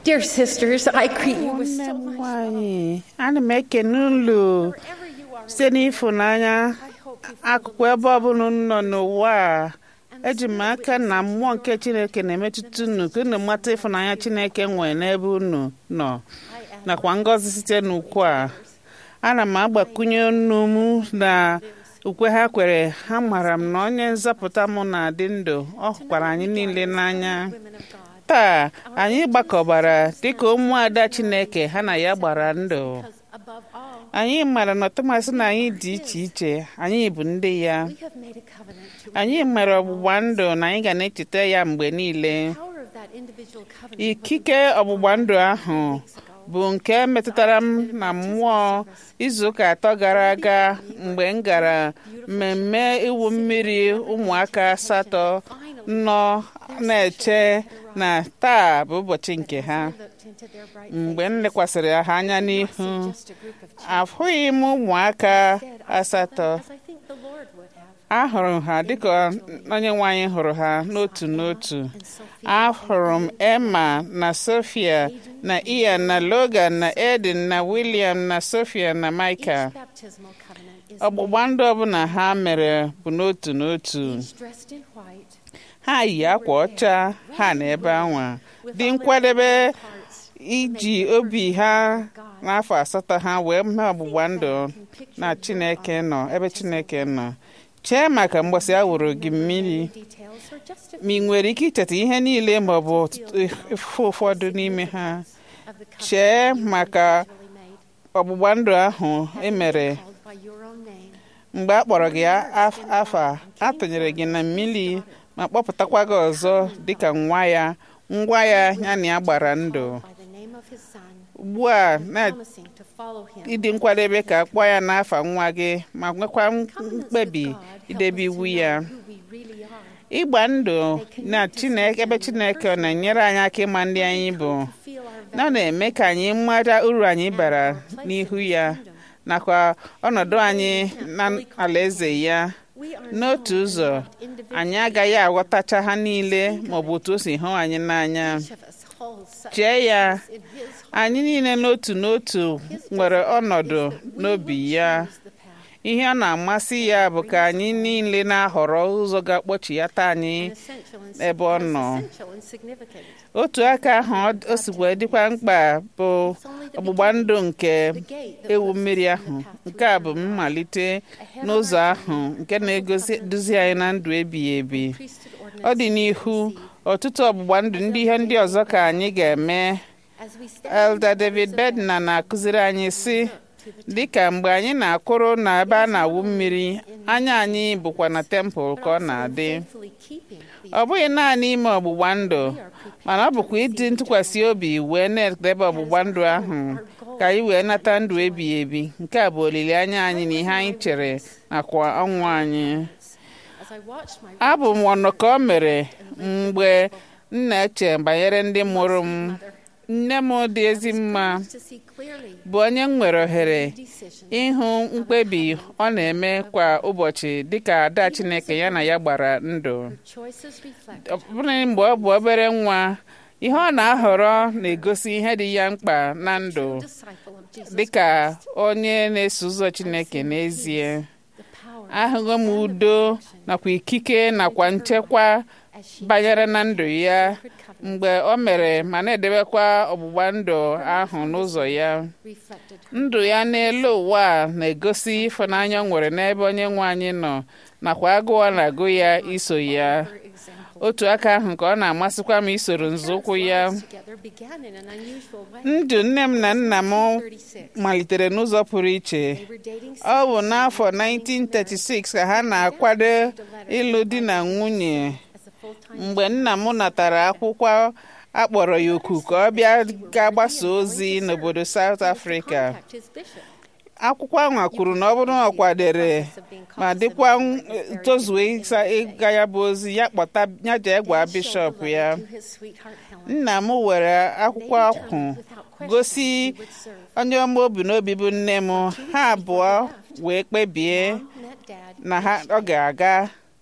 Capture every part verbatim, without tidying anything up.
Dear sisters, I greet you with Nwanne so m much love. nwanyị, ana m ekene unu Wherever you are, site n'ịfụnanya I hope you feel akụkụ ebe ọbụla unu nọ n'ụwa a. Eji m aka na mmụọ nke Chineke na-emetụta unu ka unu mata ịfụnanya Chineke nwere n'ebe unu nọ nakwa ngọzi site n'ukwu a. Ana m agbakwunye unu m na ukwe ha kwere. Ha mara m na onye nzọpụta m na-adị ndụ. Ọ hụkwara anyị niile n'anya. Taa anyị gbakọbara dịka ụmụada Chineke ha na ya gbara ndụ. Anyị mara na tụmasị na anyị dị iche iche, anyị bụ ndị ya. Anyị mere ọgbụgba ndụ na anyị ga na-echeta ya mgbe niile. Ikike ọgbụgba ndụ ahụ bụ nke metụtara m na mmụọ izuụka atọ gara aga mgbe m gara mmemme iwu mmiri ụmụaka asatọ nọ na-eche na taa bụ ụbọchị nke ha. Mgbe m lekwasịrị ha anya n'ihu, afụghị m ụmụaka asatọ. Ahụrụ ha dịka onye nwe anyị hụrụ ha n'otu n'otu. Ahụrụ m Emma na Sophia na Ian na Logan na Eden na William na Sophia na Michael. Ọgbụgba ndụ ọbụla ha mere bụ n'otu n'otu. Ha yi akwa ọcha ha na ebe anwa dị nkwadebe iji obi ha n'afọ asatọ ha wee mee ọgbụgba ndụ na Chineke nọ ebe Chineke nọ. Chee maka mgbasa a wụrụ gị mmiri, ma ị nwere ike icheta ihe niile ma ọ bụ ụfọdụ n'ime ha. Chee maka ọgbụgba ndụ ahụ e mere mgbe a kpọrọ gị afa, a tụnyere gị na mmiri ma kpọpụtakwa gị ọzọ dịka nwa ya, ngwa ya ya na ya gbara ndụ. Ugbu a ịdị nkwadebe ka a kpọọ ya n'afa nwa gị ma nwekwa mkpebi idebe iwu ya. Ịgba ndụ na Chineke ebe Chineke ọ na-enyere anyị aka ịma ndị anyị bụ, na na-eme ka anyị mara uru anyị bara n'ihu ya nakwa ọnọdụ anyị na alaeze ya. N'otu ụzọ, anyị agaghị aghọtacha ha niile maọbụ otu o si hụ anyị n'anya. Chee ya, anyị niile n'otu n'otu nwere ọnọdụ n'obi ya. Ihe ọ na-amasị ya bụ ka anyị niile na-ahọrọ ụzọ ga-akpọchiyata anyị ebe ọ nọ. Otu aka ahụ o sikwa dịkwa mkpa bụ ọgbụgba ndụ nke ewu mmiri ahụ. Nke a bụ mmalite n'ụzọ ahụ nke na-eduzi anyị na ndụ ebighị ebi. Ọ dị n'ihu ọtụtụ ọgbụgba ndụ ndị ihe ndị ọzọ ka anyị ga-eme. Elder David Bednar na-akụziri anyị sị, dịka mgbe anyị na-akụrụ na ebe a na-awụ mmiri, anya anyị bụkwa na tempụl ka ọ na-adị. Ọ bụghị naanị ime ọgbụgba ndụ, mana ọ bụkwa ịdị ntụkwasị obi wee na-edebe ọgbụgba ndụ ahụ ka anyị wee nata ndụ ebighị ebi. Nke a bụ olileanya anyị na ihe anyị chere nakwa ọnwụ anyị. Abụ m ọnụ ka o mere mgbe m na-eche banyere ndị mụrụ m. Nne m dị ezi mma bụ onye m nwere ohere ịhụ mkpebi ọ na-eme kwa ụbọchị dịka ada Chineke ya na ya gbara ndụ. Ọbụna mgbe ọ bụ obere nwa, ihe ọ na-ahọrọ na-egosi ihe dị ya mkpa na ndụ dịka onye na-eso ụzọ Chineke n'ezie. Ahụghị m udo nakwa ikike nakwa nchekwa banyere na ndụ ya mgbe o mere ma na-edebekwa ọgbụgba ndụ ahụ n'ụzọ ya. Ndụ ya n'elu ụwa na-egosi ịfụnanya o nwere n'ebe onye nwe anyị nọ nakwa agụụ na-agụ ya iso ya. Otu aka ahụ ka ọ na-amasịkwa m isoro nzọụkwụ ya. Ndụ nne m na nna m malitere n'ụzọ pụrụ iche. Ọ bụ n'afọ nineteen thirty-six ka ha na-akwado ịlụ di na nwunye. Mgbe nna m natara akwụkwọ akpọrọ ya oku ka ọ bịa ga-agbasa ozi n'obodo South Africa. Akwụkwọ ahụ kwuru na ọ bụrụ na ọ kwadere ma dịkwa tozue ịga ya bụ ozi, ya kpọta ya jee gwa bishọp ya. Nna m were akwụkwọ ahụ gosi onye ọma obi n'obi bụ nne m. Ha abụọ wee kpebie na ha ọ ga-aga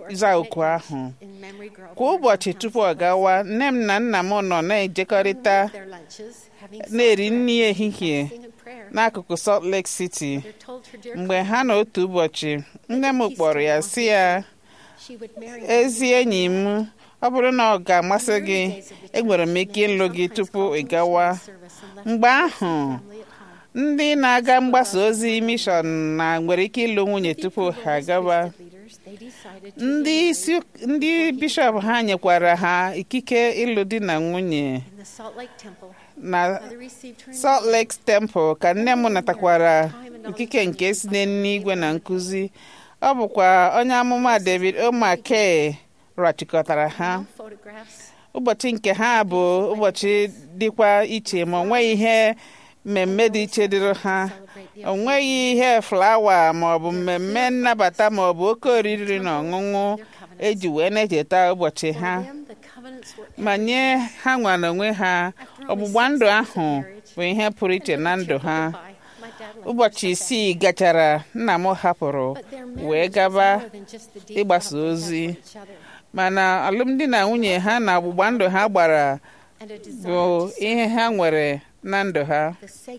za oku ahụ. Kwa ụbọchị tupu ọ gawa, nne m na nna m nọ na-ejekọrịta na-eri nri ehihie n'akụkụ Salt Lake City. Mgbe ha na otu ụbọchị, nne m kpọrọ ya sị ya, ezi enyi m, ọ bụrụ na ọ ga-amasị gị, enwere m ike ịlụ gị tupu ị gawa. Mgbe ahụ, ndị na-aga mgbasa ozi mishọn na nwere ike ịlụ nwunye tupu ha gawa. Ndị isi ndị bishọp ha nyekwara ha ikike ịlụ di na nwunye. Na Salt Lake Temple ka nne m natakwara ikike nke si n'eluigwe na nkụzi. Ọ bụkwa onye amụma David O. McKay rachịkọtara ha. Ụbọchị nke ha bụ ụbọchị dịkwa iche, ma ọ nweghị ihe mmemme dị iche dịrị ha. O nweghị ihe flawa ma ọ bụ mmemme nnabata ma ọ bụ oke oriri na ọṅụṅụ eji wee na-echeta ụbọchị ha. Ma nye ha nwa n'onwe ha, ọgbụgba ndụ ahụ bụ ihe pụrụ iche na ndụ ha. Ụbọchị isii gachara, nna m hapụrụ wee gaba ịgbasa ozi, mana alụmdi na nwunye ha na ọgbụgba ndụ ha gbara bụ ihe ha nwere na ndụ ha.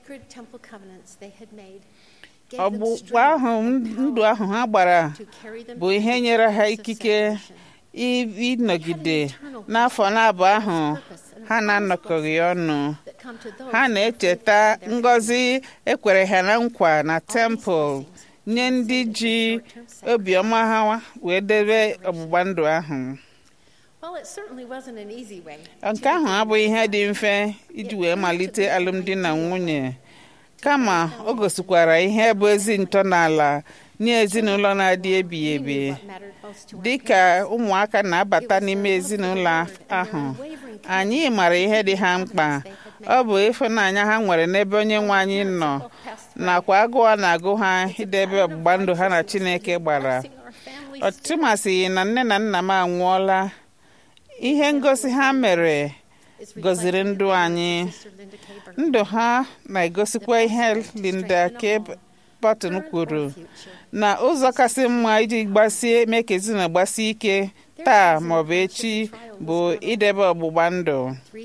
Ọgbụgba ahụ ndụ ahụ ha gbara bụ ihe nyere ha ikike ịnọgide n'afọ n'abụ ahụ ha na-anọkọghị ọnụ. Ha na-echeta ngọzi ekwere ha na nkwa na temple nye ndị ji obiọma ha wee debe ọgbụgba ndụ ahụ. Nke ahụ abụghị ihe dị mfe iji wee malite alụmdi na nwunye, kama o gosikwara ihe bụ ezi ntọala nye ezinụlọ na-adị ebighị ebi. Dị ka ụmụaka na-abata n'ime ezinụlọ ahụ, anyị mara ihe dị ha mkpa. Ọ bụ ịfụnanya ha nwere n'ebe onye nwe anyị nọ, nakwa agụụ na-agụ ha idebe ọgbụgba ndụ ha na Chineke gbara. Ọtụtụ masịghị na nne na nna m anwụọla. Ihe ngosi ha mere gọziri ndụ anyị. Ndụ ha na-egosikwa ihe Linda K. Barton kwuru, na ụzọ kasị mma iji gbasie mee ka ezinụlọ gbasie ike taa maọbụ echi bụ idebe ọgbụgba ndụ.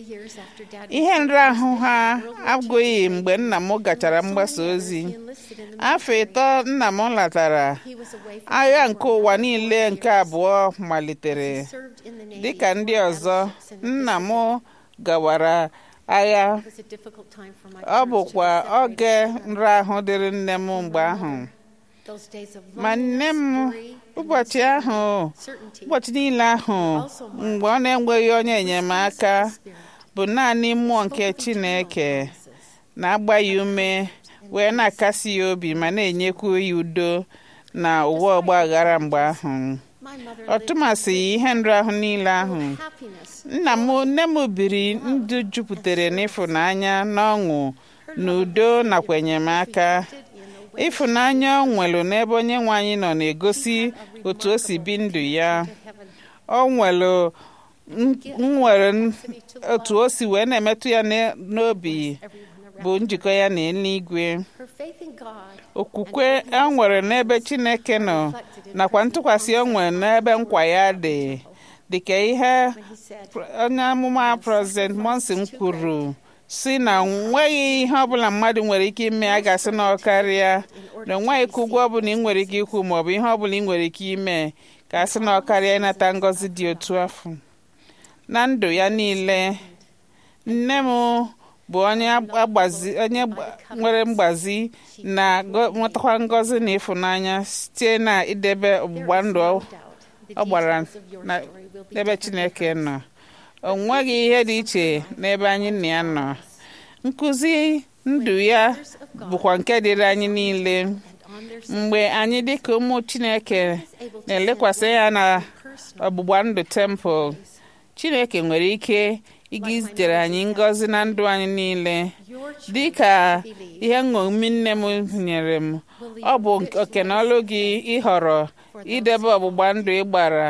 Ihe nrahụ ha agụghị mgbe nna m gachara mgbasa ozi. Afọ ịtọ nna m latara, agha nke ụwa niile nke abụọ malitere. Dịka ndị ọzọ, nna m gawara agha. Ọ bụkwa oge nrahụ dịrị nne m mgbe ahụ. Ma nne m ụbọchị ahụ ụbọchị niile ahụ mgbe ọ na-enweghị onye enyemaka bụ naanị mmụọ nke Chineke na-agba ya ume wee na-akasi ya obi ma na-enyekwu ya udo na ụwa ọgba aghara mgbe ahụ. Ọtụmasị ihe nrahụ niile ahụ, nna m nne m biri ndụ jupụtara n'ịfụnanya na ọṅụ na udo nakwa enyemaka. Ịfụnanya ọ nwere n'ebe onye nwe anyị nọ na-egosi otu o si bi ndụ ya. Ọ nwere nwere otu o si wee na-emetụ ya n'obi bụ njikọ ya na eluigwe. Okwukwe e nwere n'ebe Chineke nọ nakwa ntụkwasị o nwere n'ebe nkwa ya dị, dịka ihe onye amụma President Monson kwuru si na nweghị ihe ọbụla mmadụ nwere ike ime a ga-asị na ọ karịa, na nweghị ka ụgwọ ọbụla ị nwere ike ikwu maọbụ ihe ọbụla ị nwere ike ime ka a sị na ọ karịa ịnata ngọzi dị otu afọ. Na ndụ ya niile, nne m bụ onye onye nwere mgbazi na nwetakwa ngọzi na ịfụnanya site na idebe ọgbụgba ndụ ọ gbara n'ebe Chineke nọ. O nweghị ihe dị iche n'ebe anyị na ya nọ. Nkụzi ndụ ya bụkwa nke dịrị anyị niile. Mgbe anyị dịka ụmụ Chineke na-elekwasị ya na ọgbụgba ndụ temple, Chineke nwere ike ịga izitere anyị ngọzi na ndụ anyị niile. Dịka ihe nṅomi nne m nyere m, ọ bụ oke na ọlụ gị ịhọrọ idebe ọgbụgba ndụ ị gbara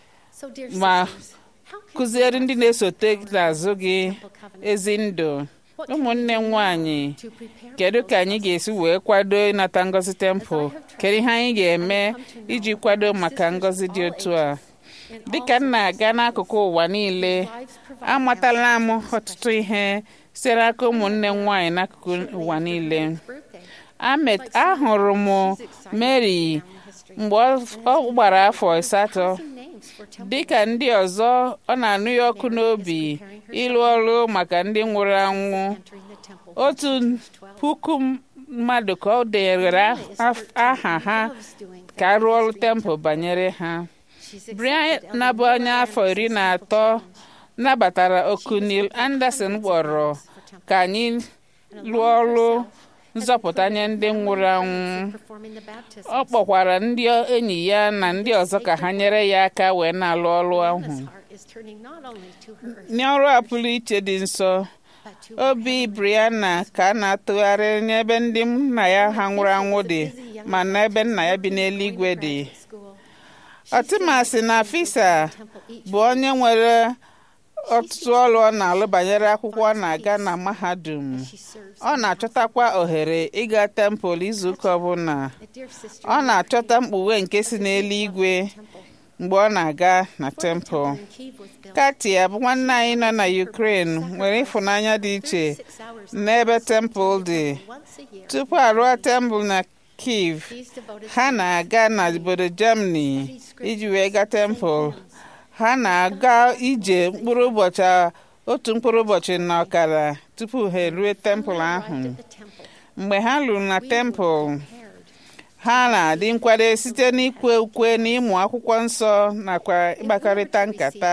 ma kụziere ndị na-esote n'azụ gị ezi ndụ. ụmụnne m nwanyị kedu ka anyị ga-esi wee kwado ịnata ngọzi tempụl kedu ihe anyị ga-eme iji kwado maka ngọzi dị otu a dịka m na-aga n'akụkụ ụwa niile amatala m ọtụtụ ihe site n'aka ụmụnne m nwanyị n'akụkụ ụwa niile ahụrụ m Mary mgbe ọ gbara afọ asatọ dịka ndị ọzọ ọ na-anụ ya ọkụ n'obi ịlụ ọrụ maka ndị nwụrụ anwụ otu puku mmadụ ka ọ dere aha ha ka arụ ọrụ tempụl banyere ha Brian na-abụ onye afọ iri na atọ nabatara oku Neil Anderson kpọrọ ka anyị lụọ ọrụ nzọpụta nye ndị nwụrụ anwụ ọ kpọkwara ndị enyi ya na ndị ọzọ ka ha nyere ya aka wee na-alụ ọrụ ahụ n'ọrụ a pụrụ iche dị nsọ obi Brianna ka a na-atụgharị n'ebe ndị nna ya ha nwụrụ anwụ dị ma n'ebe nna ya bi n'eluigwe dị ọtụmasị na Fisa bụ onye nwere ọtụtụ ọrụ ọ na-alụ banyere akwụkwọ ọ na-aga na mahadum ọ na-achọtakwa ohere ịga tempụl izuụka ọbụla ọ na-achọta mkpughe nke si n'eluigwe mgbe ọ na-aga na tempụl Katia bụ nwanne anyị nọ na Ukraine nwere ịfụnanya dị iche n'ebe tempụl dị tupu arụọ tempụl na Kiev ha na-aga na obodo Germany iji wee gaa tempụl ha na-aga ije mkpụrụ ụbọchị otu mkpụrụ ụbọchị na ọkara tupu ha erue tempụl ahụ mgbe ha lụrụ na tempụl ha na-adị nkwado site n'ikwe ukwe na ịmụ akwụkwọ nsọ nakwa ịkpakọrịta nkata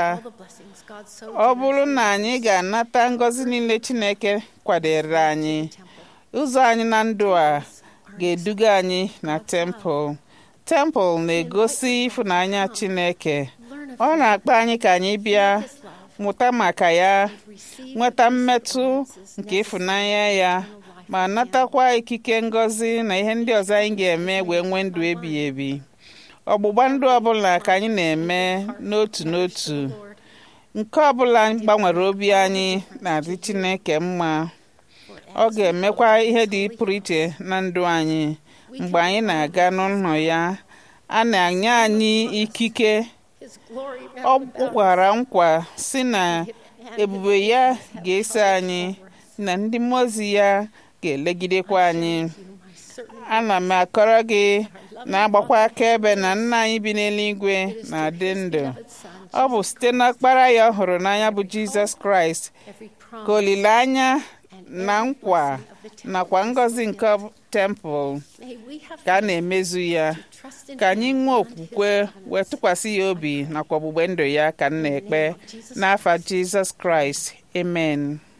ọ bụrụ na anyị ga-anata ngọzi niile Chineke kwadere anyị ụzọ anyị na ndụ a ga-eduga anyị na tempụl tempụl na-egosi ịfụnanya Chineke ọ na-akpọ anyị ka anyị bịa mụta maka ya nweta mmetụ nke ịfụnanya ya ma natakwa ikike ngọzi na ihe ndị ọzọ anyị ga-eme wee nwee ndụ ebighị ebi ọgbụgba ndụ ọbụla ka anyị na-eme n'otu n'otu nke ọbụla gbanwere obi anyị na-adị Chineke mma ọ ga-emekwa ihe dị pụrụ iche na ndụ anyị mgbe anyị na-aga n'ụlọ ya a na-enye anyị ikike ọ gwara nkwa si na ebube ya ga-eso anyị na ndị mmụọ ozi ya ga-elegidekwa anyị ana m akọrọ gị na-agbakwa akaebe na nna anyị bi n'eluigwe na-adị ndụ ọ bụ site n'ọkpara ya ọ hụrụ n'anya bụ Jizọs Kraịst ka olileanya na nkwa nakwa ngọzi nke tempụl ka a na-emezu ya ka anyị nwee okwukwe wee tụkwasị ya obi nakwa ọgbụgbe ndụ ya ka m na-ekpe n'afa Jizọs Kraịst amen.